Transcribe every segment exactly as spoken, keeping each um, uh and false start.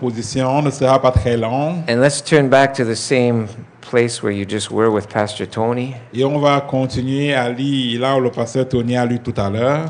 l'opposition ne sera pas très longue. And let's turn back to the same place where you just were with Pastor Tony. Et on va continuer à lire là où le pasteur Tony a lu tout à l'heure.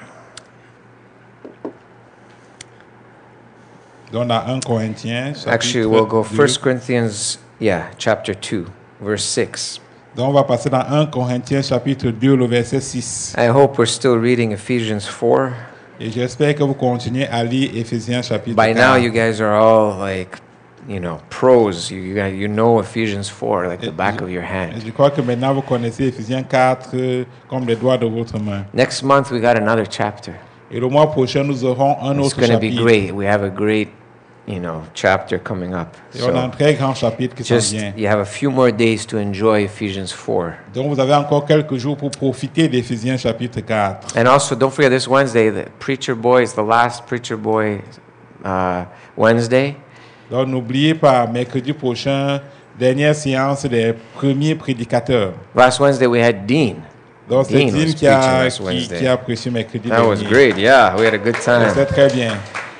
Donc, dans un Corinthiens, chapitre Actually, we'll go deux. First Corinthians, yeah, chapter two, verse six. Donc, on va passer dans un Corinthiens, chapitre deux, le verset six. I hope we're still reading Ephesians four. Et j'espère que vous continuez à lire Éphésiens, chapitre By now, quatre. you guys are all like, you know, pros. You, you, guys- you know Ephesians four like the back of your Et hand. je crois que maintenant, vous connaissez Éphésiens quatre euh, comme les doigts de votre main. Next month, we got another chapter. Et le mois prochain, nous aurons un It's autre going to be chapitre. great. We have a great, you know, chapter coming up. Et on a un So très grand chapitre qui s'en just, vient. you have a few more days to enjoy Ephesians four. Donc, vous avez encore quelques jours pour profiter d'Éphésiens, chapitre quatre. And also, don't forget this Wednesday, the Preacher Boy is the last Preacher Boy uh, Wednesday. Donc, n'oubliez pas, mercredi prochain, dernière séance des premiers prédicateurs. Last Wednesday, we had Dean. Donc, c'est Dean Dean was qui a, preaching last qui, Wednesday. qui a prêché mercredi That was dernier. great. Yeah, we had a good time. C'est très bien.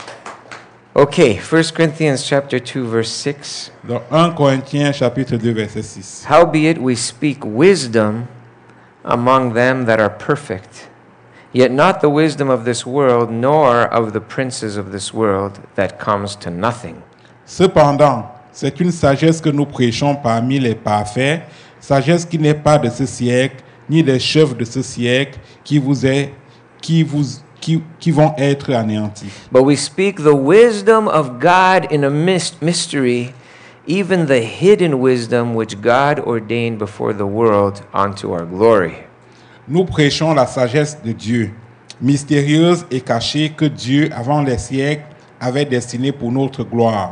Okay, First Corinthians chapter two, verse six. Donc, un Corinthiens, chapitre deux, verset six. Howbeit we speak wisdom among them that are perfect, yet not the wisdom of this world, nor of the princes of this world, that comes to nothing. Cependant, c'est une sagesse que nous prêchons parmi les parfaits, sagesse qui n'est pas de ce siècle, ni des chefs de ce siècle, qui vous est, qui vous, qui, qui vont être anéantis. But we speak the wisdom of God in a mys- mystery, even the hidden wisdom which God ordained before the world unto our glory. Nous prêchons la sagesse de Dieu, mystérieuse et cachée que Dieu, avant les siècles, avait destinée pour notre gloire.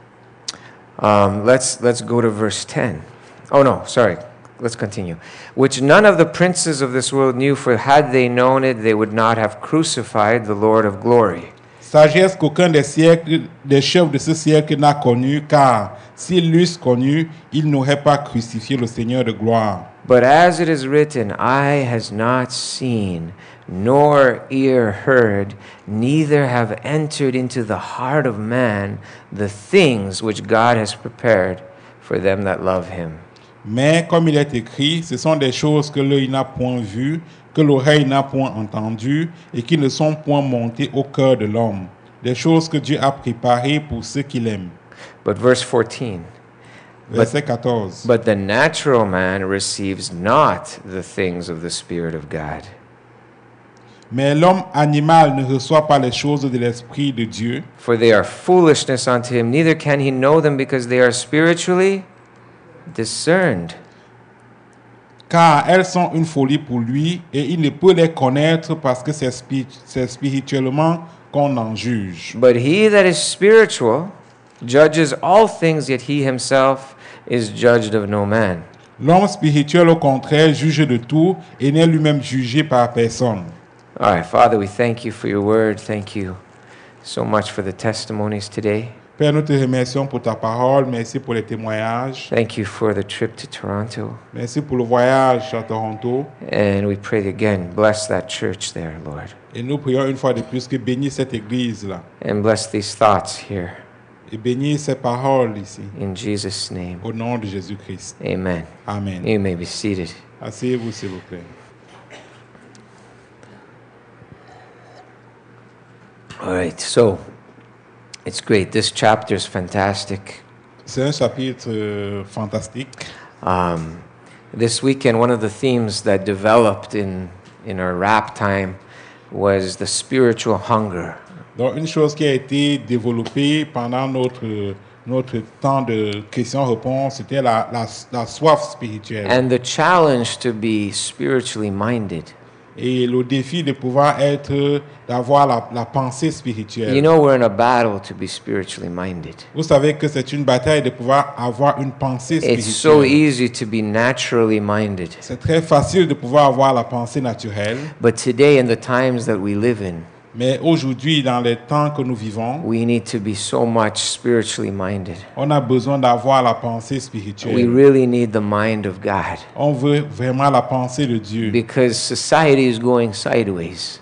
Um, let's let's go to verse ten. Oh no, sorry. Let's continue. Which none of the princes of this world knew, for had they known it, they would not have crucified the Lord of glory. Sagesse qu'aucun des siècles, des chefs de ce siècle n'a connue, car s'ils l'eussent connue, ils n'auraient pas crucifié le Seigneur de gloire. But as it is written, eye has not seen, nor ear heard, neither have entered into the heart of man the things which God has prepared for them that love him. Mais comme il est écrit, ce sont des choses que l'œil n'a point vues, que l'oreille n'a point entendues, et qui ne sont point montées au cœur de l'homme. Des choses que Dieu a préparées pour ceux qui l'aiment. But verse fourteen. Verset quatorze. But the natural man receives not the things of the Spirit of God, Mais l'homme animal ne reçoit pas les choses de l'Esprit de Dieu, for they are foolishness unto him, neither can he know them because they are spiritually discerned. car elles sont une folie pour lui, et il ne peut les connaître parce que c'est spi- c'est spirituellement qu'on en juge. But he that is spiritual judges all things, yet he himself is judged of no man. L'homme spirituel, au contraire, juge de tout et n'est lui-même jugé par personne. All right, Father, we thank you for your word. Thank you so much for the testimonies today. Père, nous te remercions pour ta parole. Merci pour les témoignages. Thank you for the trip to Toronto. Merci pour le voyage à Toronto. And we pray again, bless that church there, Lord. Et nous prions une fois de plus que bénis cette église-là. And bless these thoughts here. Et bénis ces paroles ici. In Jesus' name, Au nom de Jésus-Christ. amen. Amen. You may be seated. Asseyez-vous, s'il vous plaît. All right, so it's great. This chapter is fantastic. C'est un chapitre euh, fantastique. Um, this weekend, one of the themes that developed in, in our rap time was the spiritual hunger. Donc, une chose qui a été développée pendant notre, notre temps de questions-réponses, c'était la, la, la soif spirituelle. And the challenge to be spiritually minded. Et le défi de pouvoir être, d'avoir la, la pensée spirituelle. You know, we're in a battle to be spiritually minded. Vous savez que c'est une bataille de pouvoir avoir une pensée It's so spirituelle. easy to be naturally minded. C'est très facile de pouvoir avoir la pensée naturelle. But today, in the times that we live in, Mais aujourd'hui, dans les temps que nous vivons, we need to be so much spiritually minded. on a besoin d'avoir la pensée We spirituelle. really need the mind of God On veut vraiment la pensée de Dieu. because society is going sideways.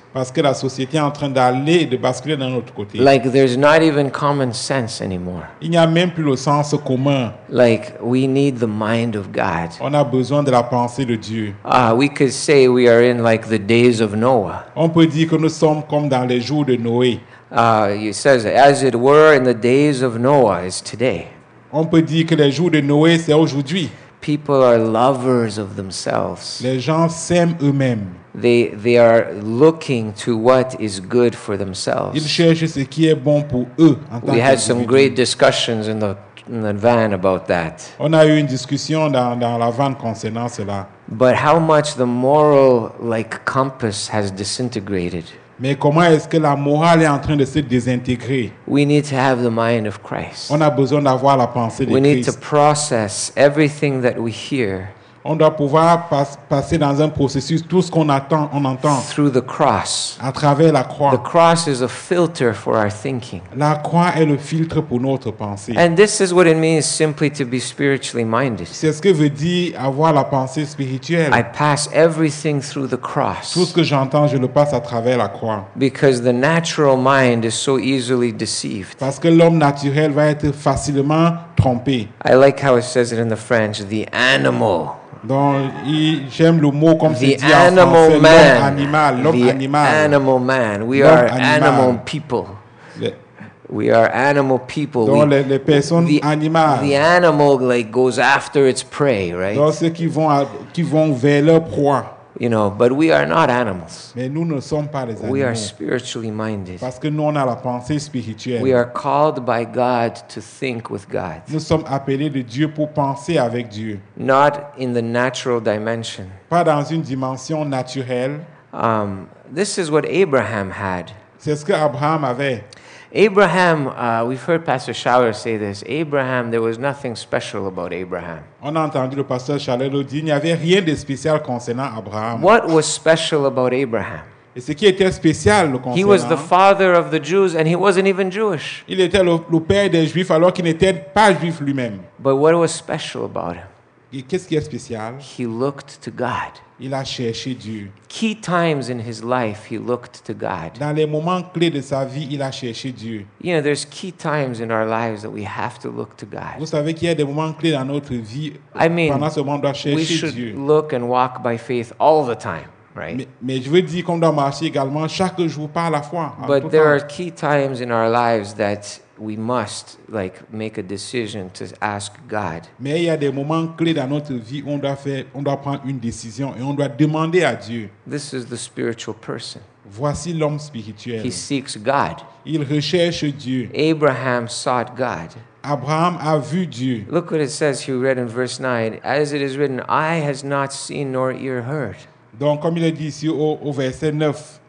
Parce que la société est en train d'aller et de basculer d'un autre côté. Like there's not even common sense anymore. Il n'y a même plus le sens commun. Like we need the mind of God. On a besoin de la pensée de Dieu. Ah, we could say we are in like the days of Noah. On peut dire que nous sommes comme dans les jours de Noé. Uh, it says, as it were in the days of Noah is today. On peut dire que les jours de Noé, c'est aujourd'hui. People are lovers of themselves. Les gens s'aiment eux-mêmes. They, they are looking to what is good for Ils themselves. cherchent ce qui est bon pour eux en tant We had some qu'individus. great discussions in the, in the van about that. On a eu une discussion dans, dans la vanne concernant cela. But how much the moral like compass has disintegrated. Mais comment est-ce que la morale est en train de se désintégrer? We need to have the mind of Christ. On a besoin d'avoir la pensée de We need to Christ. process everything that we hear On doit pouvoir pas- passer dans un processus, tout ce qu'on attend, on entend through the cross. à travers la The croix. cross is a filter for our thinking. La croix est le filtre pour notre pensée. And this is what it means simply to be spiritually minded. C'est ce que veut dire avoir la pensée spirituelle. I pass everything through the Tout cross ce que j'entends, je le passe à travers la croix. because the natural mind is so easily deceived. Parce que l'homme naturel va être facilement trompé. I like how it says it in the French, the animal. Donc, il- j'aime le mot comme c'est The dit en français, animal l'homme man. animal, l'homme The animal. animal man. We L'homme are animal. animal people. Les- We are animal people. Donc, We- les, les personnes the, animales. the animal like goes after its prey, right? Donc, ceux qui vont, à- qui vont vers leur proie. You know, but we are not animals. Mais nous ne sommes pas les We are animaux. spiritually minded. Parce que nous, on a la pensée spirituelle. We are called by God to think with God, Nous sommes appelés de Dieu pour penser avec Dieu. not in the natural dimension. Pas dans une dimension naturelle. Um, this is what Abraham had. C'est ce que Abraham avait. Abraham, uh, we've heard Pastor Schauer say this. Abraham, there was nothing special about Abraham. On a entendu le pasteur Chalelo dire il n'y avait rien de spécial concernant Abraham. What was special about Abraham? Et ce qui était spécial le He was the concernant, father of the Jews and he wasn't even Jewish. il était le, le père des Juifs alors qu'il n'était pas juif lui-même. But what was special about him? Et qu'est-ce qui est spécial? He looked to God. Il a cherché Dieu. Key times in his life, he looked to God. Dans les moments clés de sa vie, il a cherché Dieu. You know, there's key times in our lives that we have to look to Vous God. savez qu'il y a des moments clés dans notre vie. I mean, Pendant ce moment, on doit We chercher should Dieu. look and walk by faith all the time, right? Mais, mais je veux dire qu'on doit marcher également chaque jour par la foi. en tout But there temps. are key times in our lives that we must like make a decision to ask God. Mais il y a des moments clés dans notre vie où on doit faire, on doit prendre une décision et on doit demander à Dieu. This is the spiritual person. Voici l'homme spirituel. He seeks God. Il recherche Dieu. Abraham sought God. Abraham a vu Dieu. Look what it says here, read in verse nine. As it is written, eye has not seen nor ear heard. Donc, comme il est dit ici au, au verset neuf,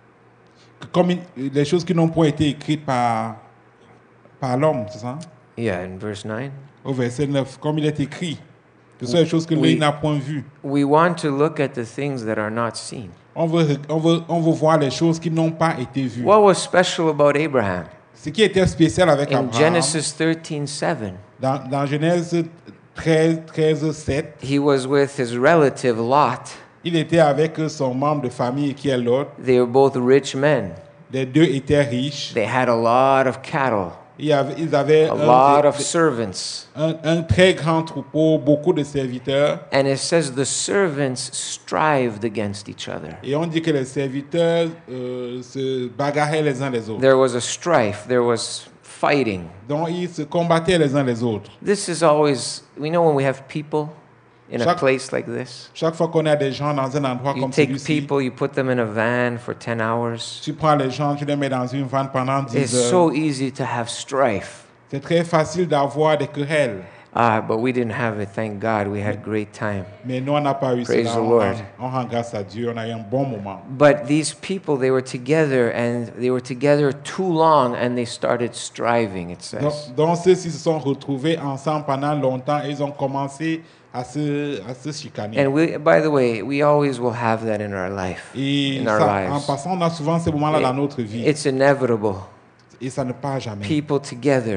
que comme il- les choses qui n'ont pas été écrites par, par l'homme, c'est ça? Yeah, in verse nine. Au verset neuf, comme il est écrit, ce sont les choses que Oui. l'œil n'a point vues. We want to look at the things that are not seen. On veut, on, veut, on veut voir les choses qui n'ont pas été vues. What was special about Abraham? Ce qui était spécial avec In Abraham, Genesis thirteen seven, dans, dans Genèse treize, treize, sept, he was with his relative Lot. il était avec son membre de famille qui est Lot. They were both rich men. Les deux étaient riches. They had a lot of cattle, Ils avaient, ils avaient a un, lot of servants. un- un très grand troupeau, beaucoup de serviteurs. And it says the servants strived against each other. Et on dit que les serviteurs euh, se bagarraient les uns les autres. There was a strife, there was fighting. Donc ils se combattaient les uns les autres. This is always, we know when we have people in a Chaque- place like this, Chaque fois qu'on a des gens dans un endroit you comme take celui-ci, people, you put them in a van for ten hours. tu prends les gens, tu les mets dans une vanne pendant dix It's heures. so easy to have strife. C'est très facile d'avoir des querelles. Ah, but we didn't have it, thank God. We had great time. Mais nous, on n'a pas eu Praise cela. the On, Lord. rend- on rend grâce à Dieu. On a eu un bon moment. But these people, they were together and they were together too long and they started striving, it Donc, says. donc ceux-ci se sont retrouvés ensemble pendant longtemps et ils ont commencé à se, à se chicaner. And we, by the way, we always will have that in our life, Et in our ça, en lives. passant, on a souvent ces moments-là It- dans notre vie. It's inevitable. Et ça ne part jamais. People together,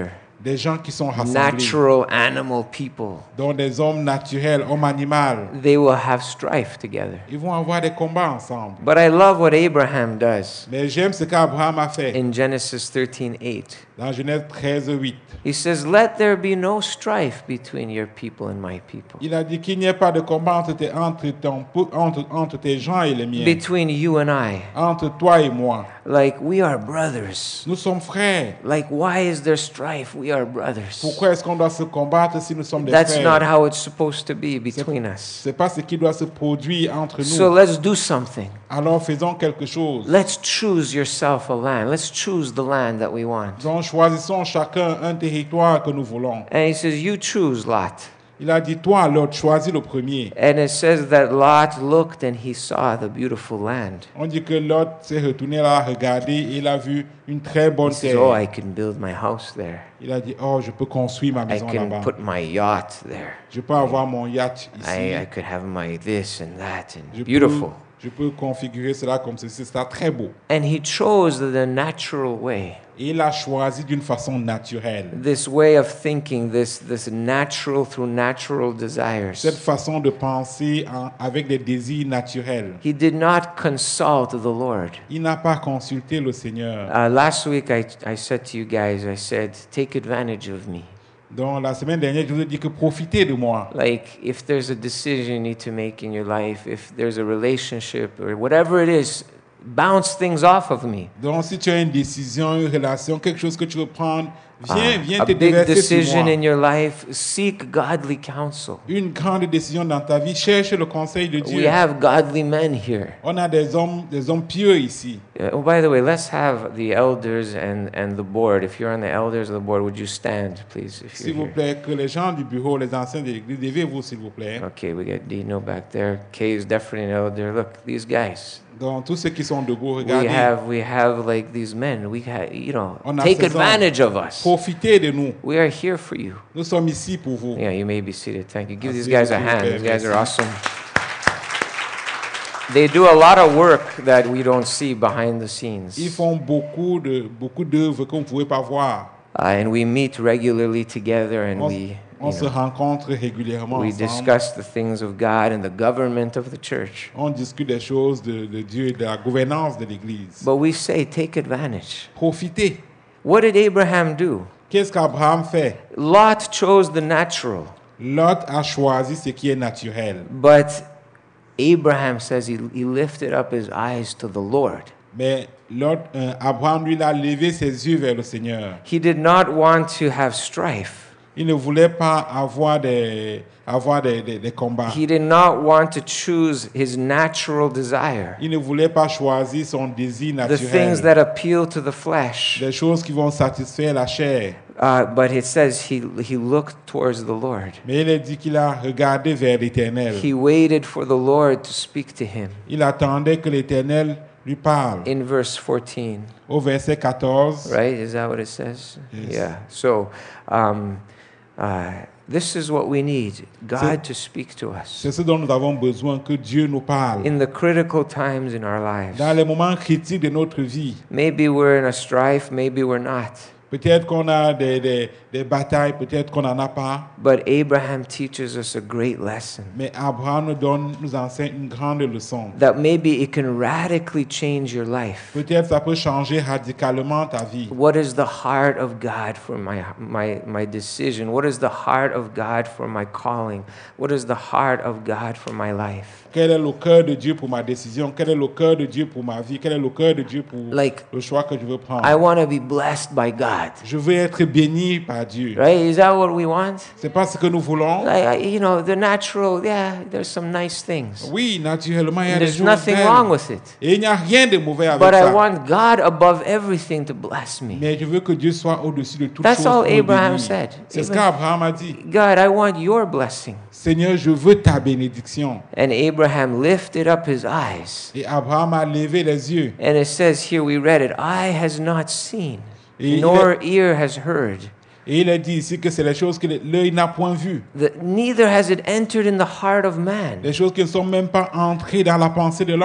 des gens qui sont rassemblés, natural animal people. dont des hommes naturels, hommes animaux. They will have strife together. Ils vont avoir des combats ensemble. But I love what Abraham does Mais j'aime ce qu'Abraham a fait in Genesis thirteen eight. dans Genèse treize, huit. He says, "Let there be no strife between your people and my people, Il a dit qu'il n'y ait pas de combat entre tes, entre, ton, entre, entre tes gens et les miens, between you and I. entre toi et moi. Like we are brothers. Nous sommes frères. Like why is there strife? We are brothers." Pourquoi est-ce qu'on doit se combattre si nous sommes des That's not frères? how it's supposed to be between us. C'est pas ce qui doit se produire entre nous. So let's do something. Alors faisons quelque chose. Let's choose yourself a land. Let's choose the land that we want. Donc choisissons chacun un territoire que nous voulons. And he says, "You choose, Lot." Il a dit, toi, Lot, choisis le premier. And it says that Lot looked and he saw the beautiful land. On dit que Lot s'est retourné là, regardé, et il a vu une très bonne He says, "Oh, I terre. can build my house there. Il a dit, oh, je peux construire ma I maison can là-bas. put my yacht there. Je peux avoir mon yacht ici. I, I could have my this and that Je and peux, beautiful." je peux configurer cela comme ceci. C'est très beau. And he chose the natural way. Et il a choisi d'une façon naturelle. This way of thinking, this this natural through natural desires. Cette façon de penser en- avec des désirs naturels. He did not consult the Lord. Il n'a pas consulté le Seigneur. Uh, last week, I, I said to you guys, I said, take advantage of me. Donc la semaine dernière, je vous ai dit que profitez de moi. Like, if there's a decision you need to make in your life, if there's a relationship or whatever it is, bounce things off of me. Donc si tu as une décision, une relation, quelque chose que tu veux prendre, viens, Uh, viens a te big déverser sur decision moi. in your life, seek godly counsel. Une grande décision dans ta vie, cherche le conseil de We Dieu. have godly men here. On a des hommes, des hommes pieux ici. Uh, oh, by the way, let's have the elders and, and the board. If you're on the elders of the board, would you stand, please? If S'il you're vous here. plaît, que les gens du bureau, les anciens de l'église, levez-vous s'il vous plaît. Okay, we got Dino back there. Kay is definitely an elder. Look, these guys. Donc tous ceux qui sont debout, We regardez. have we have like these men. We have you know On a take ces hommes. advantage of us. Profitez de nous. We are here for you. Nous sommes ici pour vous. Yeah, you may be seated. Thank you. Give these Asseyez-vous, guys a s'il vous hand. plaît. These guys are Merci. awesome. They do a lot of work that we don't see behind the scenes. Ils font beaucoup de beaucoup d'œuvres que vous ne pouvez pas voir. Uh, and we meet regularly together and On, we on you se know, rencontre régulièrement we ensemble. discuss the things of God and the government of the church. On discute des choses de, de Dieu et de la gouvernance de l'Église. But we say take advantage. Profitez. What did Abraham do? Qu'est-ce qu'Abraham fait? Lot chose the natural. Lot a choisi ce qui est naturel. But Abraham says he, he lifted up his eyes to the Lord. Mais Lot, euh, Abraham, lui, il a levé ses yeux vers le Seigneur. He did not want to have strife. Il ne voulait pas avoir des, avoir des, des, des combats. He did not want to choose his natural desire, Il ne voulait pas choisir son désir the things naturel. that appeal to the flesh. Des choses qui vont satisfaire la chair. Uh, but it says he, he looked towards the Lord. Mais il a dit qu'il a regardé vers l'Éternel. He waited for the Lord to speak to him. Il attendait que l'Éternel lui parle. In verse fourteen, Au verset quatorze, right? Is that what it says? Yes. Yeah. So, um, uh, this is what we need God to speak to us c'est ce dont nous avons besoin, que Dieu nous parle. in the critical times in our lives. Dans les moments critiques de notre vie, Maybe we're in a strife, maybe we're not. peut-être qu'on a des, des, des batailles, peut-être qu'on n'en a pas, But Abraham teaches us a great lesson mais Abraham nous donne, nous enseigne une grande leçon. that maybe it can radically change your life. Peut-être ça peut changer radicalement ta vie. What is the heart of God for my, my, my decision? What is the heart of God for my calling? What is the heart of God for my life? Quel est le cœur de Dieu pour ma décision? Quel est le cœur de Dieu pour ma vie? Quel est le cœur de Dieu pour Like, le choix que je veux prendre? I want to be blessed by God. Je veux être béni par Dieu. Right? Is that what we want? C'est pas ce que nous voulons. Like, I- you know, the natural, yeah, there's some nice things. Oui, naturellement, il y a And des there's choses nothing belles. wrong with it. Et il n'y a rien de mauvais avec But I ça. want God above everything to bless me. Mais je veux que Dieu soit au-dessus de toutes That's choses. all pour me Abraham bénir. said. C'est ce Abraham- qu'Abraham a dit. God, I want your blessing. Seigneur, je veux ta bénédiction. And Abraham lifted up his eyes. Et Abraham a levé les yeux. And it says here, we read it, eye has not seen, Et il nor ear has heard, Et il a dit ici que c'est les choses que l'œil n'a point vues. that neither has it entered in the heart of man. Les choses qui ne sont même pas entrées dans la pensée de l'homme.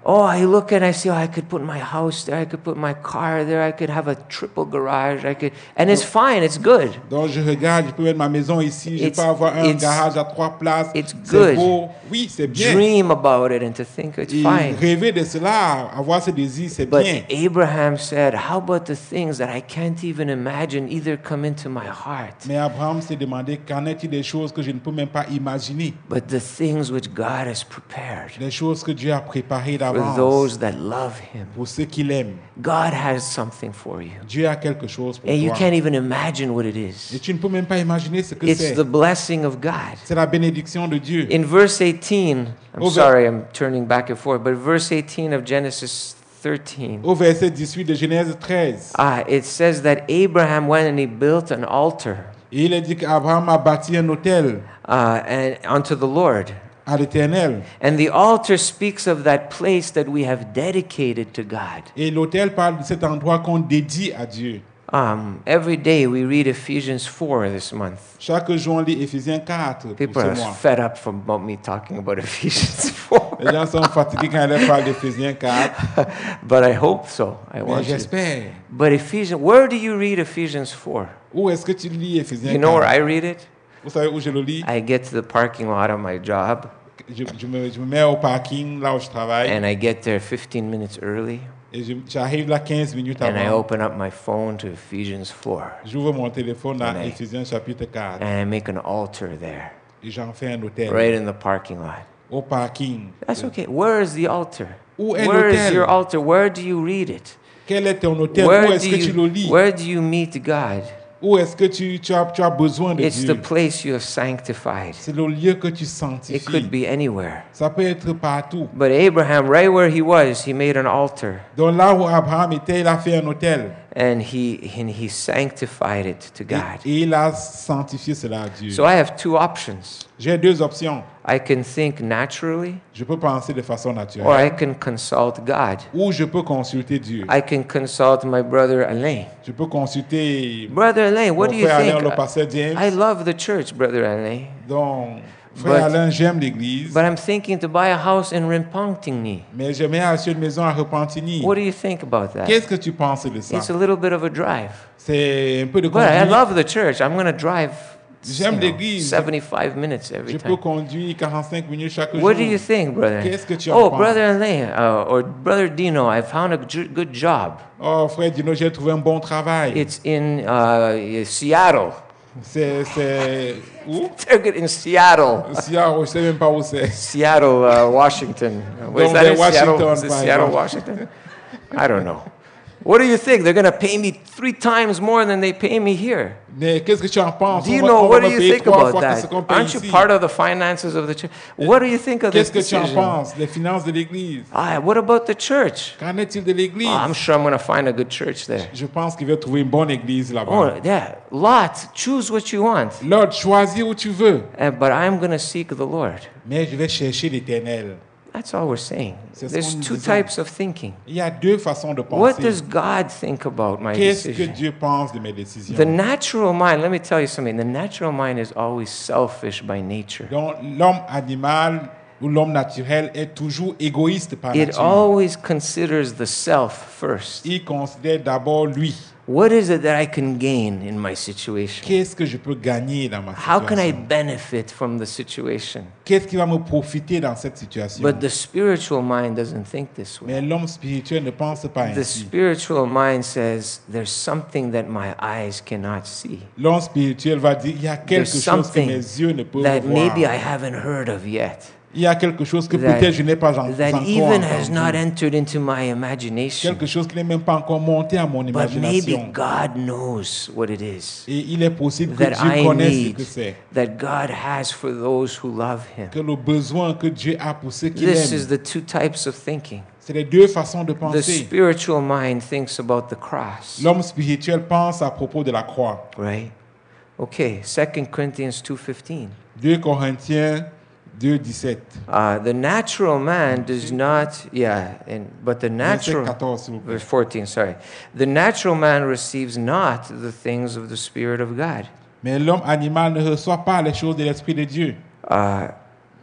Oh, I look and I see, oh, I could put my house there, I could put my car there, I could have a triple garage, I could, and it's fine, it's good. Donc je regarde, je peux mettre ma maison ici, je It's- peux avoir un it's- garage à trois places. it's C'est good. beau. Oui, c'est bien. Dream about it and to think it's Et fine. rêver de cela, avoir ce désir, c'est But bien. Abraham said, how about the things that I can't even imagine either come into my heart, Mais Abraham s'est demandé, qu'en est-il des choses que je ne peux même pas imaginer? but the things which God has prepared Les choses que Dieu a préparées for d'avance those that love him. pour ceux qui l'aiment. God has something for you. Dieu a quelque chose pour And you toi. can't even imagine what it Et is. tu ne peux même pas imaginer ce que It's c'est. the blessing of God. C'est la bénédiction de Dieu. In verse eighteen, I'm Over- sorry, I'm turning back and forth, but verse eighteen of Genesis thirteen, Au verset dix-huit de Genèse treize, ah, it says that Abraham went and he built an altar et il est dit qu'Abraham a bâti un autel uh, and unto the Lord. à l'Éternel. And the altar speaks of that place that we have dedicated to God. Et l'autel parle de cet endroit qu'on dédie à Dieu. Um, every day we read Ephesians four this month. Chaque jour, on lit Éphésiens quatre pour People ce are mois. fed up from about me talking about Ephesians four. Les gens sont fatigués quand ils parlent d'Éphésiens quatre. But I hope so. I Mais want you. j'espère. But Ephesians, where do you read Ephesians four? Où est-ce que tu lis Éphésiens You know where quatre? I read it? Vous savez où je le lis? I get to the parking lot of my job Je, je me, je me mets au parking, là où je travaille, and I get there fifteen minutes early et je- j'arrive là quinze minutes and I avant. open up my phone to Ephesians four J'ouvre mon téléphone dans And I- Éphésiens chapitre quatre and I make an altar there et j'en fais un hôtel right in the parking lot. au parking. That's okay. Where is the altar? Où est Where is l'autel? your altar? Where do you read it? Quel est ton hôtel? Où Where est-ce do que tu le you, lis? where do you meet God? Où est-ce que tu, tu, as, tu as besoin de It's the Dieu? place you have sanctified. C'est le lieu que tu It could sanctifies. be anywhere. Ça peut être partout. But Abraham, right where he was, he made an altar Donc là où Abraham était, il a fait un hôtel. and he and he sanctified it to Et, God. et il a sanctifié cela à Dieu. So I have two options. J'ai deux options. I can think naturally Je peux penser de façon or naturelle I can consult God. ou je peux consulter Dieu. I can consult my brother Alain. Je peux consulter Brother Alain, what mon do you frère Alain, think? le pasteur James. I love the church, Brother Alain, Donc, frère But- Alain, j'aime l'église, but I'm thinking to buy a house in Rimpontini. mais j'aimerais acheter une maison à Repentigny. What do you think about that? Qu'est-ce que tu penses de ça? It's a little bit of a drive. C'est un peu de But I conduite. love the church. I'm going to drive J'aime you know, l'église. seventy-five minutes every Je peux time. conduire quarante-cinq minutes chaque What do jour. you think, brother? Qu'est-ce que tu en Oh, penses? Brother Alain uh, or Brother Dino, I found a ju- good job. Oh, frère Dino, j'ai trouvé un bon travail. It's in uh, Seattle. C'est, c'est où? They're good in Seattle. Seattle, je sais même pas où c'est. Seattle, uh, Washington. Uh, What is Donc, that vers in Seattle? Washington, Is it par Seattle, exemple. Washington? I don't know. What do you think? They're going to pay me three times more than they pay me here. Mais qu'est-ce que tu en penses? Do you On va- know, on what va do me you payer think trois about fois que ce that? qu'on paye Aren't you ici. part of the finances of the church? What do you think of this Qu'est-ce que tu en decision? penses? Les finances de l'église. Ah, what about the church? Qu'en est-il de l'église? Oh, I'm sure I'm going to find a good church there. Je pense qu'il va trouver une bonne église là-bas. Oh, yeah. Lot, choose what you want. Lord, choisis où tu veux. Uh, but I'm going to seek the Lord. Mais je vais chercher l'éternel. That's all we're saying. C'est ce There's qu'on two disait. types of thinking. Il y a deux façons de What penser. does God think about my Qu'est-ce que decision? Dieu pense de mes décisions? The natural mind, let me tell you something. The natural mind is always selfish by nature. Donc, l'homme animal ou l'homme naturel est toujours égoïste par It nature. always considers the self first. Il considère d'abord lui. What is it that I can gain in my situation? Qu'est-ce que je peux gagner dans ma How can I situation? benefit from the situation? Qu'est-ce qui va me profiter dans cette situation? But the spiritual mind doesn't think this way. Mais l'homme spirituel ne pense pas The ainsi. spiritual mind says, there's something that my eyes cannot see, L'homme spirituel va dire, il y a quelque There's chose que something mes yeux ne peuvent that maybe I voir. haven't heard of yet, Il y a quelque chose que that, peut-être je n'ai pas en- that encore even has not entendu. entered into my imagination. Quelque chose qui n'est même pas encore monté à mon But maybe imagination. God knows what it is Et il est possible que that Dieu I connaisse ce need, que c'est. that God has for those who love Him. Que le besoin que Dieu a pour ceux qui This l'aiment. is the two types of thinking. C'est les deux façons de The penser. spiritual mind thinks about the cross, L'homme spirituel pense à propos de la croix. right? Okay, Second Corinthians two fifteen. deux Corinthiens deux, dix-sept. Uh, the natural man does not, yeah, and, but the Verset natural, quatorze, s'il vous plaît. verse fourteen, sorry. The natural man receives not the things of the Spirit of God. Mais l'homme animal ne reçoit pas les choses de l'Esprit de Dieu. Uh,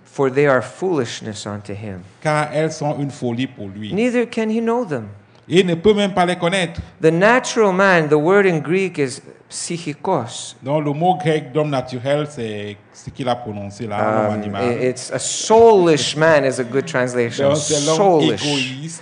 for they are foolishness unto him. car elles sont une folie pour lui. Neither can he know them. Et il ne peut même pas les connaître. The natural man, the word in Greek is psychikos. Donc le mot grec d'homme naturel, c'est ce qu'il a prononcé là, l'homme Um, animal. i- it's a soulish man is a good translation. Donc c'est l'homme Soulish. égoïste.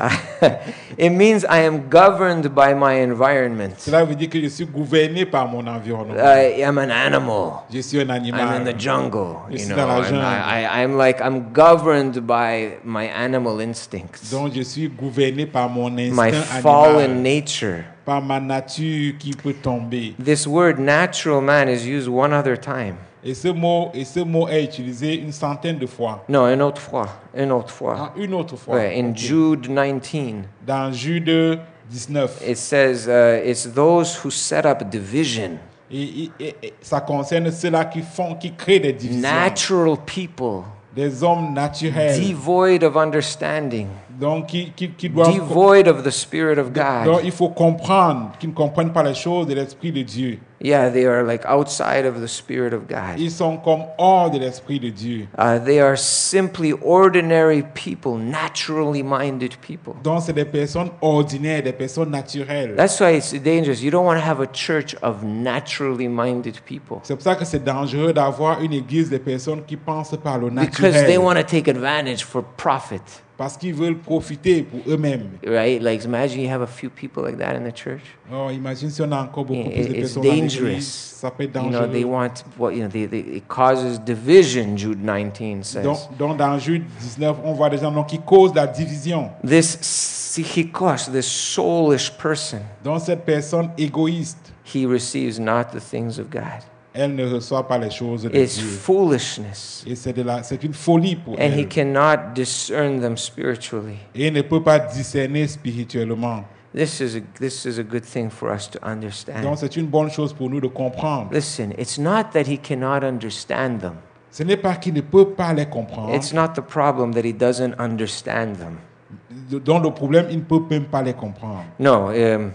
It means I am governed by my environment. Cela veut dire que je suis gouverné par mon environnement. I am an animal. Je suis un I'm in animal. the jungle, Je you suis know. dans la And jungle. I, I, I'm like I'm governed by my animal instincts, Donc je suis gouverné par mon my instinct fallen animal, nature. par ma nature qui peut tomber. This word natural man is used one other time. Et ce mot, et ce mot est utilisé une centaine de fois. No, une autre fois. Une autre fois. Ah, une autre fois. Ouais, in Ok. Jude nineteen, Dans Jude dix-neuf. it says uh, it's those who set up division. Et, et- et ça concerne ceux-là qui font, qui créent des divisions. Natural people, Des hommes naturels. devoid of understanding, Donc qui, qui, qui doivent... devoid of the Spirit of Donc God. il faut comprendre, qui ne comprennent pas les choses de l'Esprit de Dieu. Yeah, they are like outside of the Spirit of God. Ils sont comme hors de l'Esprit de Dieu. Uh, they are simply ordinary people, naturally minded people. Donc c'est des personnes ordinaires, des personnes naturelles. That's why it's dangerous. You don't want to have a church of naturally minded people C'est pour ça que c'est dangereux d'avoir une église de personnes qui pensent par le because they naturel. want to take advantage for profit, Parce qu'ils veulent profiter pour eux-mêmes. right? Like imagine you have a few people like that in the church. Oh, imagine si on a encore beaucoup Yeah, plus de it's personnes dans dangerous. l'église. Ça peut être You know, they dangereux. want what you know. They, they, it causes division. Jude nineteen says. Donc, donc dans Jude dix-neuf, on voit des gens donc, qui causent la division. This psychikos, this soulish person, Donc cette personne égoïste, he receives not the things of God. elle ne reçoit pas les choses de It's Dieu. foolishness. Et c'est de la, c'est une folie pour And he elle. cannot discern them spiritually. Et elle ne peut pas discerner spirituellement. This is a, this is a good thing for us to Donc understand. c'est une bonne chose pour nous de comprendre. Listen, it's not that he cannot understand them. Ce n'est pas qu'il ne peut pas les comprendre. It's not the problem that he doesn't understand them. Donc le problème, il ne peut même pas les comprendre. No, um,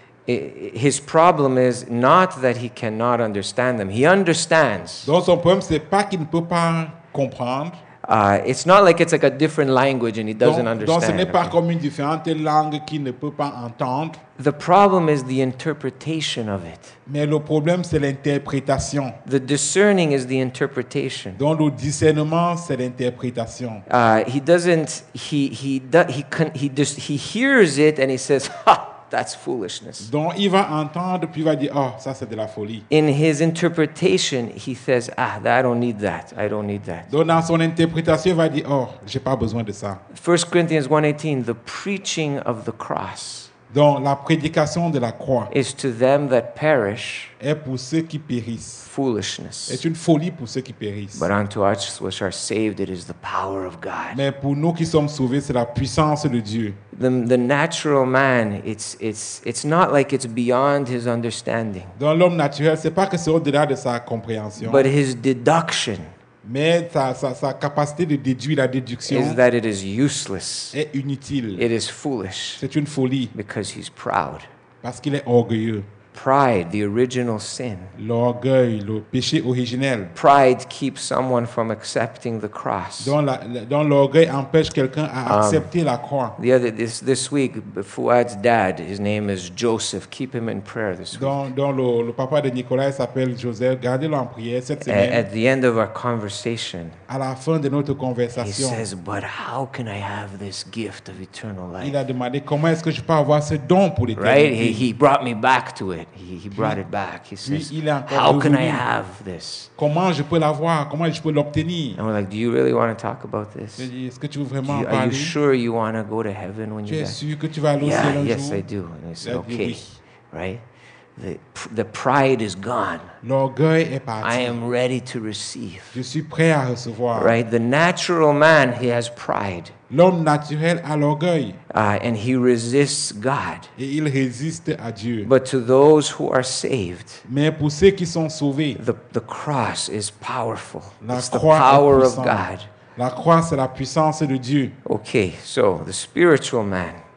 i- his problem is not that he cannot understand them. He understands. Donc son problème, c'est pas qu'il ne peut pas comprendre. Uh, it's not like it's like a different language and he doesn't Donc, donc ce n'est understand. pas okay? comme une différente langue qu'il ne peut pas entendre. The problem is the interpretation of it. Mais le problème, c'est l'interprétation. The discerning is the interpretation. Donc le discernement, c'est l'interprétation. Uh, he doesn't. He he do, he con, he just he hears it and he says, "Ha, that's foolishness." Donc il va entendre, puis il va dire, oh, ça c'est de la folie. In his interpretation, he says, "Ah, I don't need that. I don't need that." Donc dans son interprétation, il va dire, oh, j'ai pas besoin de ça. First Corinthians one eighteen, the preaching of the cross Donc la prédication de la croix is to them that perish est pour ceux qui périssent. foolishness, C'est une folie pour ceux qui périssent. but unto us which are saved, it is the power of God. Mais pour nous qui sommes sauvés, c'est la puissance de Dieu. The, the natural man, it's it's it's not like it's beyond his understanding, Dans l'homme naturel, c'est pas que c'est au-delà de sa compréhension, but his deduction mais sa, sa, sa capacité de déduire la is déduction that it is useless. est inutile. It is foolish C'est une folie because he's proud. parce qu'il est orgueilleux. Pride, the original sin. L'orgueil, le péché originel. Pride keeps someone from accepting the cross. Dont la- la- dont l'orgueil empêche quelqu'un à Um, accepter la croix. The other this this week, Fuad's dad, his name is Joseph. Keep him in prayer this week. Dont, dont le, le papa de Nicolas il s'appelle Joseph. Gardez-le en prière cette A- semaine. At the end of our conversation, À la fin de notre he conversation, says, "But how can I have this gift of eternal il life?" a demandé comment est-ce que je peux avoir ce don pour Right? He, l'éternité. he brought me back to it. He, he brought it back. He Puis says, il est encore "How can I revenu. have this?" Comment je peux l'avoir? Comment je peux l'obtenir? And we're like, "Do you really want to talk about this? Je Do dis, est-ce que tu veux vraiment en you, are you parler? sure you want to go to heaven when Tu you es die?" sûr que tu vas aller au Yeah, ciel un yes, jour? I do. And I said, Il a dit "Okay, oui. right? The, the pride is gone. L'orgueil est I parti. am ready to receive." Je suis prêt à recevoir. Right? The natural man, he has pride, L'homme naturel a l'orgueil uh, and he resists God. et il résiste à Dieu. But to those who are saved, Mais pour ceux qui sont sauvés, the, the cross is powerful. la It's the croix power est of puissante. God. La croix, c'est la puissance de Dieu. Okay, so the spiritual man,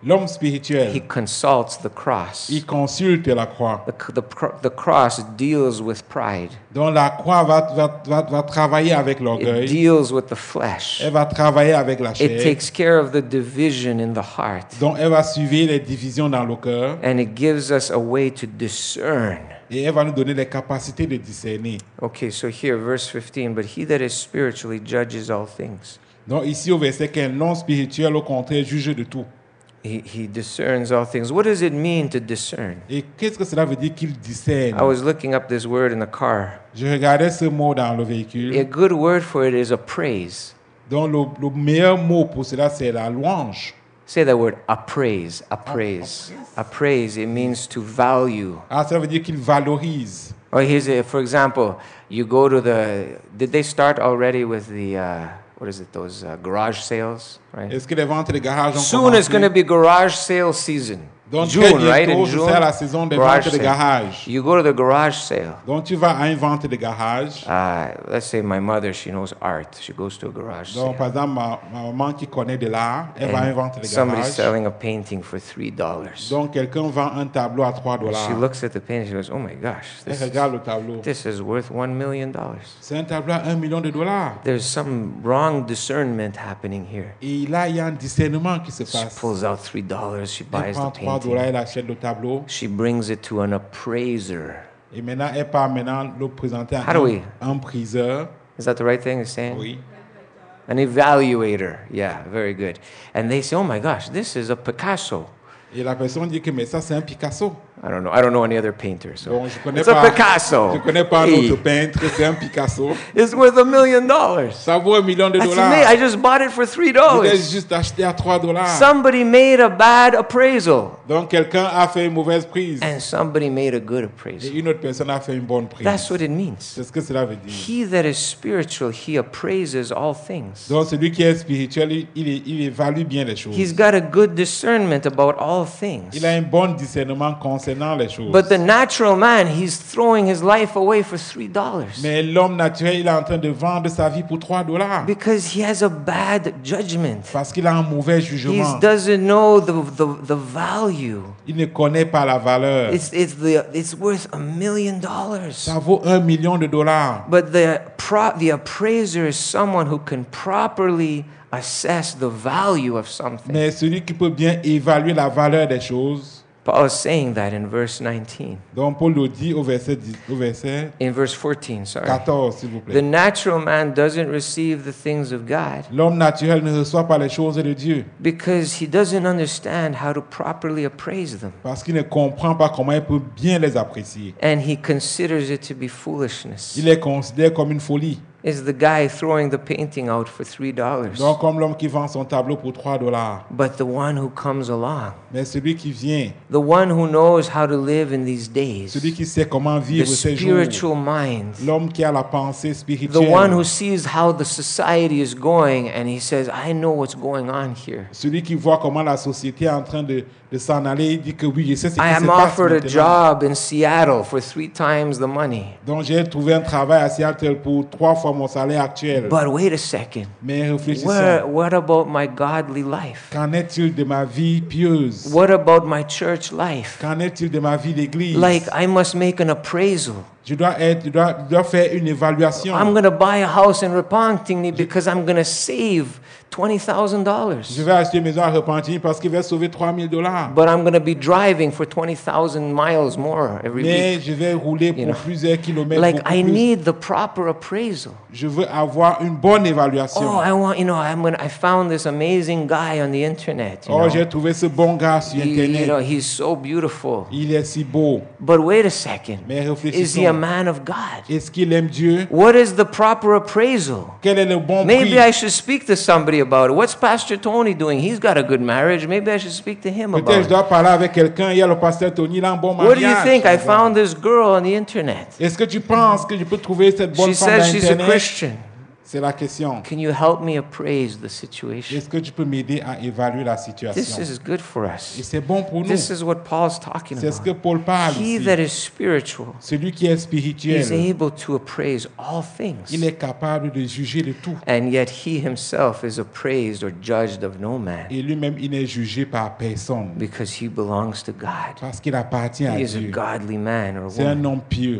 L'homme he spirituel, consults the cross. il consulte la croix. The, the, cr- the cross deals with pride. Donc la croix va, va, va, va travailler avec It l'orgueil. deals with the flesh. Elle va travailler avec la It chair. takes care of the division in the heart. Donc elle va suivre les divisions dans le cœur. And it gives us a way to discern. Et elle va nous donner les capacités de discerner. Okay, so here, verse fifteen, but he that is spiritually judges all things. Donc ici au verset quinze, l'homme spirituel au contraire juge de tout. He, he discerns all things. What does it mean to discern? Et qu'est-ce que cela veut dire qu'il discerne? I was looking up this word in the car. Je regardais ce mot dans le véhicule. A good word for it is appraise. Donc le, le meilleur mot pour cela c'est la louange. Say that word, appraise, appraise. Appraise, it means to value. Ah, ça veut dire qu'il valorise. Or here's a, for example, you go to the, did they start already with the, uh, what is it, those uh, garage sales, right? Est-ce que les ventes de garage ont Soon it's commencé? going to be garage sale season. Donc très June, right? In bientôt, June, c'est la saison des garage ventes de sale. garage. You go to the garage sale. Donc tu vas à une vente de garage. Uh, let's say my mother, she knows art. She goes to a garage Donc sale. par exemple, ma, ma maman qui connaît de l'art, elle va à une vente And de somebody's garage. selling a painting for three dollars. Donc quelqu'un vend un tableau à trois She dollars. looks at the painting. She goes, "Oh my gosh, Elle this is, regarde le tableau. this is worth one million dollars." C'est un tableau à un million de dollars. There's some wrong discernment happening here. Et là, il y a un discernement qui se She passe. pulls out three dollars. She Elle buys prend the trois dollars, painting. elle achète le tableau. She brings it to an appraiser. Et maintenant, elle part maintenant le présenter à How do we- un, un priseur. Is that the right thing to say? Oui. An evaluator. Yeah, very good. And they say, "Oh my gosh, this is a Picasso." Et la personne dit que mais ça, c'est un Picasso. I don't know. I don't know any other painter. So Bon, je connais it's a pas, Picasso. je connais pas un Hey, autre peintre, c'est un Picasso. it's worth a million dollars. Ça vaut un million de That's dollars. amazing. I just bought it for three Je l'ai dollars. juste acheté à trois dollars. Somebody made a bad appraisal, Donc quelqu'un a fait une mauvaise prise. and somebody made a good Et appraisal. une autre personne a fait une bonne prise. That's what it means. C'est ce que cela veut dire. He that is spiritual, he appraises all things. Donc celui qui est spirituel, il, il, il évalue bien les choses. He's got a good discernment about all things. Il a un bon discernement concernant les choses. But the natural man, he's throwing his life away for three dollars Mais l'homme naturel, il est en train de vendre sa vie pour trois dollars. because he has a bad judgment. Parce qu'il a un mauvais He jugement. doesn't know the, the, the value. Il ne connaît pas la valeur. It's, it's, the, it's worth a million dollars. Ça vaut un million de dollars. But the, pro, the appraiser is someone who can properly assess the value of something. Mais celui qui peut bien évaluer la valeur des choses, Paul is saying that in verse nineteen. donc Paul le dit au verset, dix- au verset In verse fourteen, sorry. quatorze, s'il vous The plaît. natural man doesn't receive the things of God L'homme naturel ne reçoit pas les choses de Dieu because he doesn't understand how to properly appraise them. parce qu'il ne comprend pas comment il peut bien les apprécier. And he considers it to be foolishness. Il les considère comme une folie. Is the guy throwing the painting out for three dollars. Donc comme l'homme qui vend son tableau pour trois dollars. But the one who comes along, Mais celui qui vient, the one who knows how to live in these days, celui qui sait comment the vivre ces jours, spiritual mind, l'homme qui a la pensée the spirituelle, one who sees how the society is going and he says, I know what's going on here. celui qui voit comment la société est en train de, de s'en aller, il dit que oui, je sais ce qui I se am passe offered a maintenant. job in Seattle for three times the money. Donc j'ai trouvé un travail à Seattle pour trois fois mon salaire actuel. But wait a second. Mais réfléchissons, Where, what about my godly life? qu'en est-il de ma vie pieuse? What about my church life? Qu'en est-il de ma vie d'église? Like, I must make an appraisal. Je dois, être, je dois, je dois faire une évaluation. I'm going to buy a house in Repentigny because I'm going to save twenty thousand dollars. Je vais acheter une maison à Repentigny parce qu'il va sauver trois mille dollars. But I'm going to be driving for twenty thousand miles more every Mais week. je vais rouler pour You know, plusieurs kilomètres. Like, beaucoup I plus. need the proper appraisal. Je veux avoir une bonne évaluation. Oh, I want, you know, I'm gonna, I found this amazing guy on the internet. You Oh, know. j'ai trouvé ce bon gars sur He- you Internet. know, he's so beautiful. Il est si beau. But wait a second. Mais Is he a réfléchissons. man of God? Est-ce qu'il aime Dieu? What is the proper appraisal? Quel est le bon Maybe prix? I should speak to somebody about it. What's Pastor Tony doing? He's got a good marriage. Maybe I should speak to him Peut-être about je it. dois parler avec quelqu'un. Il y a le pasteur Tony, il a un bon What do you mariage. think? I found this girl on the internet. Est-ce que tu penses que je peux trouver cette bonne She femme says dans she's a Internet? Christian. C'est la question. Can you help me appraise the situation? Est-ce que tu peux m'aider à évaluer la This situation? is good for Et us. c'est bon pour nous. This is what Paul's talking C'est ce que about. Paul parle He ici. that is spiritual Celui qui est is spirituel, able to appraise all things. il est capable de juger de tout. And yet he himself is appraised or judged of no man Et lui-même, il n'est jugé par personne because he belongs to God. parce qu'il appartient à He is a Dieu. godly man or C'est un woman. homme pieux.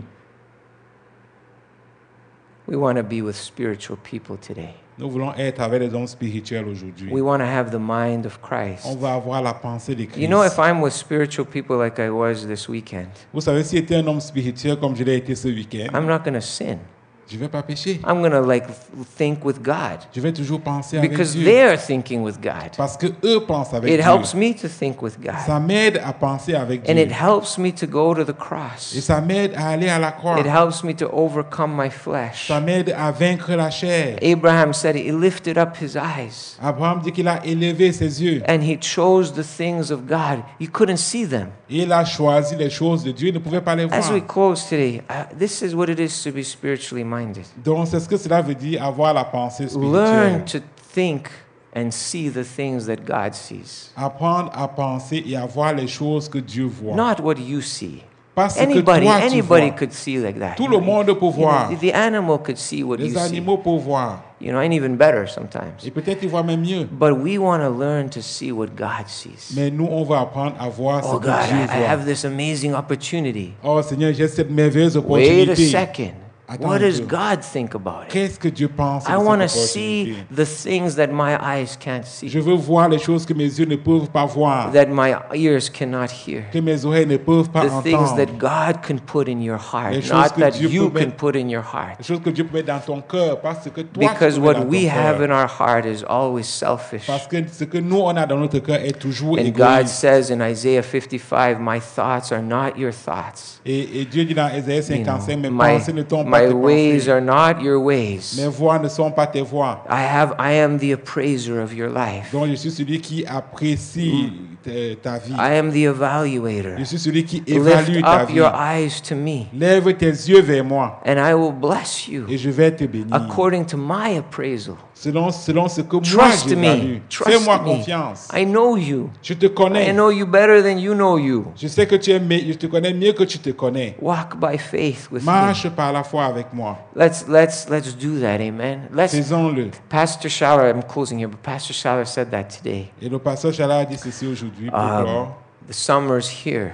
We want to be with spiritual people today. Nous voulons être avec les hommes spirituels aujourd'hui. We want to have the mind of On Christ. va avoir la pensée de Christ. You know, if I'm with spiritual people like I was this weekend, Vous savez, si j'étais un homme spirituel comme je l'ai été ce week-end, I'm not going to sin. je ne vais pas pécher. I'm going to like think with God Je vais toujours penser avec because Dieu. they're thinking with God. Parce que eux pensent avec It Dieu. helps me to think with God. Ça m'aide à penser avec And it Dieu. helps me to go to the Et cross. ça m'aide à aller à la croix. It helps me to overcome my flesh. Ça m'aide à vaincre la chair. Abraham said he lifted up his eyes Abraham dit qu'il a élevé ses yeux. and he chose the things of God. He couldn't see them. Et il a choisi les choses de Dieu. Il ne pouvait pas les voir. As we close today, uh, this is what it is to be spiritually minded. Donc, c'est ce que cela veut dire, avoir la pensée Learn spirituelle. to think and see the things that God sees, Apprendre à penser et à voir les choses que Dieu voit. not what you see. Pas ce que Anybody, toi tu anybody vois. could see like that. Tout You le know, monde peut you know, voir. the- the animal could see what you Les see. animaux peuvent voir. You know, and even better sometimes. Et peut-être ils voient même mieux. But we want to learn to see what God sees. Mais nous, on va apprendre à voir ce Oh que God, Dieu I, I voit. have this amazing opportunity. Oh Seigneur, j'ai cette merveilleuse Wait a opportunité. second. Attends What un does peu. God think about it? Qu'est-ce que Dieu pense de I want to cette see opportunité? the things that my eyes can't see, Je veux voir les choses que mes yeux ne peuvent pas voir, that my ears cannot hear, que mes oreilles ne peuvent pas the things entendre. that God can put in your heart, Les choses not que that Dieu you peut can mettre- put in your heart. Les choses que Dieu peut mettre dans ton cœur, parce que toi Because tu peux what mettre dans we ton have cœur. in our heart is always selfish. Parce que ce que nous on a dans notre cœur est toujours And God égoïste. says in Isaiah fifty-five, my thoughts are not your thoughts. Et, et Dieu dit dans Ésaïe You know, cinquante-cinq, mes my, pensées ne sont pas my tes ways pensées. are not your ways. Mes voix ne sont pas tes voix. I have I am the appraiser of your life. Donc je suis celui qui apprécie ta- ta vie. I am the evaluator. Je suis celui qui évalue Lift ta up vie. your eyes to me, Lève tes yeux vers moi and I will bless you et je vais te bénir. according to my appraisal. Selon, selon ce que moi Trust j'évalue. me. Trust Fais-moi me. confiance. I know you. Je te I connais. know you better than you know you. Je sais que tu es me- je te connais mieux que tu te connais. Walk by faith with me. Marche par la foi avec moi. Let's let's let's do that. Amen. Let's. Faisons-le. Pastor Schaller, I'm closing here, but Pastor Schaller said that today. Et le pasteur Chala a dit ceci aujourd'hui pour Um, clore. the summer's here.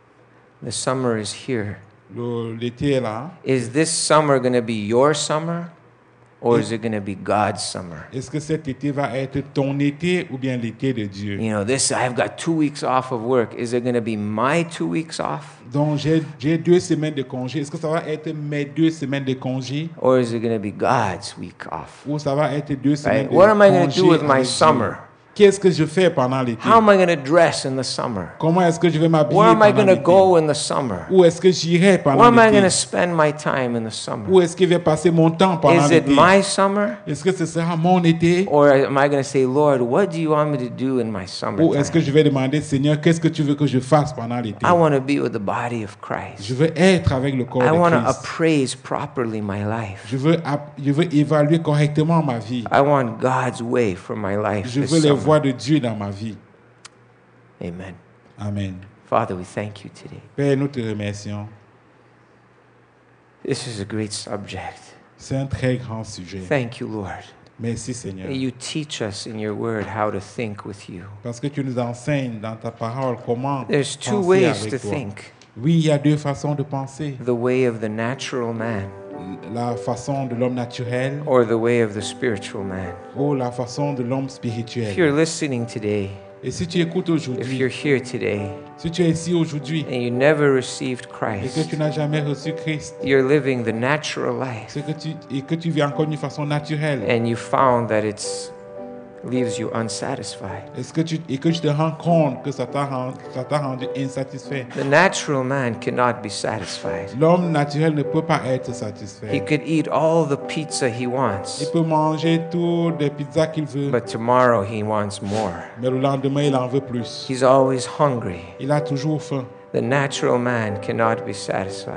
The summer is here. Le- L'été est là. Is this summer going to be your summer, or is it going to be God's summer? Est-ce que cet été va être ton été ou bien l'été de Dieu? You know, this, I've got two weeks off of work. Is it going to be my two weeks off, Donc j'ai j'ai deux semaines de congé. Est-ce que ça va être mes deux semaines de congé or is it going to be God's week off? ou ça va être deux semaines Right? de What am I going to congé do with my avec Dieu? summer? Qu'est-ce que je fais pendant l'été? How am I going to dress in the summer? Comment est-ce que je vais m'habiller Where am I pendant going to l'été? go in the summer? Où est-ce que j'irai Where pendant am I going to l'été? spend my time in the summer? Où est-ce que je vais passer mon temps pendant Is it l'été? my summer? Est-ce que ce sera mon été? Or am I going to say, Lord, what do you want me to do in my Ou est-ce que summertime? je vais demander, Seigneur, qu'est-ce que tu veux que je fasse pendant l'été? I want to be with the body of Christ. Je veux être avec le corps I want de to Christ. appraise properly my life. Je veux, app- je veux évaluer correctement ma vie. I want God's way for my life Je this veux les summer. voies de Dieu dans ma vie. Amen. Amen. Father, we thank you today. Père, nous te remercions. This is a great subject. C'est un très grand sujet. Thank you, Lord. Merci Seigneur. You teach us in your word how to think with you. Parce que tu nous enseignes dans ta parole comment There's two penser ways avec to toi. think. Oui, il y a deux façons de penser. The way of the natural man La façon de l'homme naturel or the way of the spiritual man. ou la façon de l'homme If spirituel. you're listening today, Et si tu écoutes if aujourd'hui, you're here today si tu es ici aujourd'hui and you never received et que Christ, tu n'as jamais reçu Christ, you're living the natural life c'est que tu, et que tu vis encore d'une façon naturelle, and you found that it's leaves you unsatisfied. est-ce que tu, et que tu te rends compte que ça t'a rend- ça t'a rendu insatisfait. The natural man cannot be satisfied. L'homme naturel ne peut pas être He satisfait. could eat all the pizza he Il wants, peut manger toutes les pizzas qu'il veut, but tomorrow he wants more. mais le lendemain, il en veut plus. He's always hungry. Il a toujours faim. The natural man cannot be satisfied.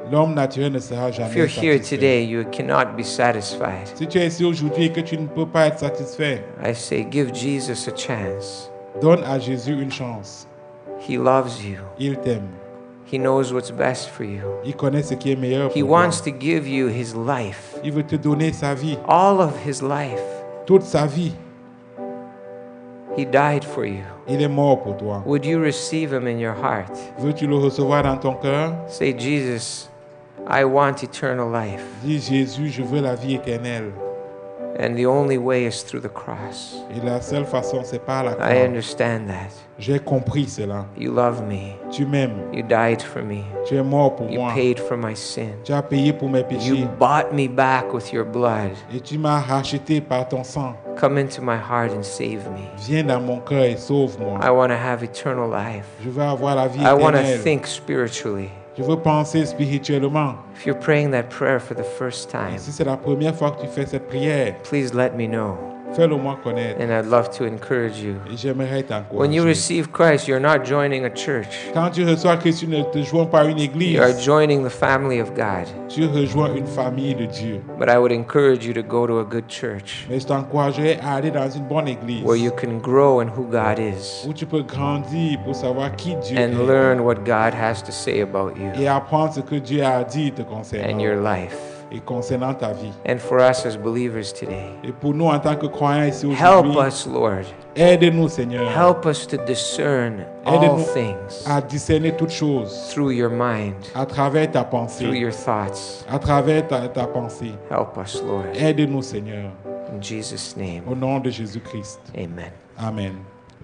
L'homme naturel ne sera If you're jamais here satisfait. today, you cannot be satisfied. Si tu es ici aujourd'hui et que tu ne peux pas être satisfait, I say, give Jesus a chance. donne à Jésus une chance. He loves you. Il t'aime. He knows what's best for you. Il connaît ce qui est meilleur He pour toi. wants to give you his life, Il veut te donner sa vie, all of his life. toute sa vie. He died for you. Il est mort pour toi. Would you receive him in your heart? Veux-tu le recevoir dans ton cœur? Say, Jesus, I want eternal life. Dis Jésus, je veux la vie éternelle. And the only way is through the cross. Et la seule façon, c'est par la I croix. understand that. J'ai compris cela. You love me. Tu m'aimes. You died for me. Tu es mort pour You moi. paid for my sin. Tu as payé pour mes You péchés. bought me back with your blood. Et tu m'as racheté par ton sang. Come into my heart and save me. Viens dans mon cœur et sauve-moi. I want to have eternal life. Je veux avoir la vie I want to éternelle. think spiritually. Je veux penser spirituellement. If you're praying that prayer for the first Et time, si c'est la première fois que tu fais cette prière, please let me know. fais-le moi connaître. And I'd love to encourage you. Et j'aimerais When you t'encourager. receive Christ, you're not joining a church. Quand tu reçois Christ, tu ne te joins pas à une You are église. joining the family of God. Tu rejoins une famille de Dieu. But I would encourage you to go to a good church Mais je t'encouragerais à aller dans une bonne église where you can grow in who God is où tu peux grandir pour savoir qui Dieu and est learn what God has to say about you et apprendre ce que Dieu a dit te and concernant your life. et concernant ta vie. And for us as believers today, Et pour nous en tant que croyants ici help aujourd'hui, us, Lord. aide-nous Seigneur Help us to discern all Aide-nous things à discerner toutes choses through your mind, à travers ta through pensée, your thoughts. à travers ta, ta pensée. Help us, Lord. Aide-nous Seigneur, In Jesus' name, au nom de Jésus-Christ. amen. Amen.